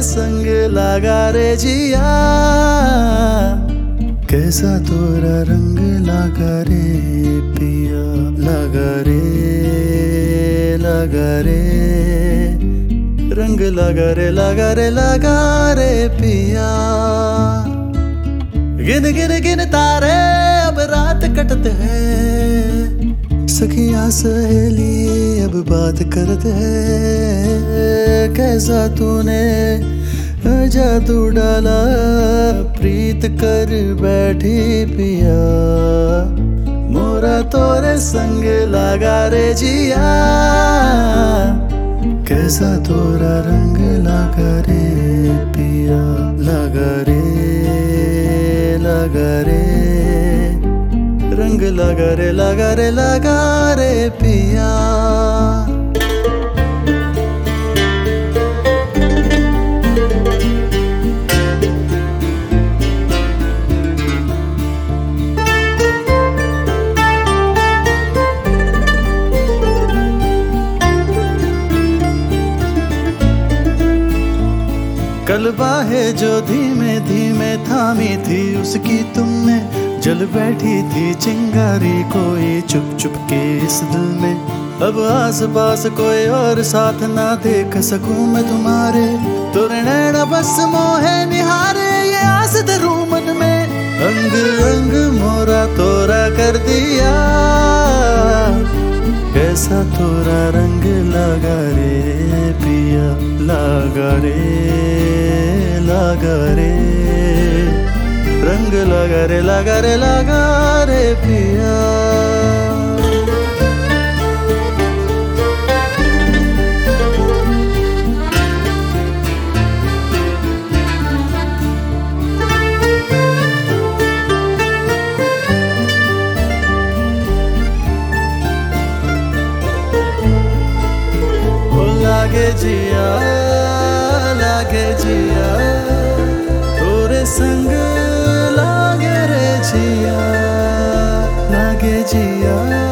संग लगा रे जिया, कैसा तोरा रंग लगा रे पिया, लगा रे रंग लगा रे लगा रे पिया। गिन गिन गिन तारे अब रात कटते हैं, सखियां सहेली अब बात करते हैं। कैसा तूने जादू डाला प्रीत कर बैठी पिया, मोरा तोरे संग लगा रे जिया, कैसा तोरा रंग लगा रे पिया, लगा रे रंग लगा रे पिया। कल बाहें जो धीमे धीमे थामी थी उसकी तुमने, जल बैठी थी चिंगारी कोई चुप चुप के इस दिल में। अब आस पास कोई और साथ ना देख सकूं मैं तुम्हारे, तोरे नैना बस मोहे निहारे ये आस धरूं मन में। अंग अंग मोरा तोरा कर दिया, कैसा तोरा रंग लगा रे पिया, लगा रे रंग लगा रे पिया। लागे जिया तोरे संग लागे रे जिया, लागे जिया।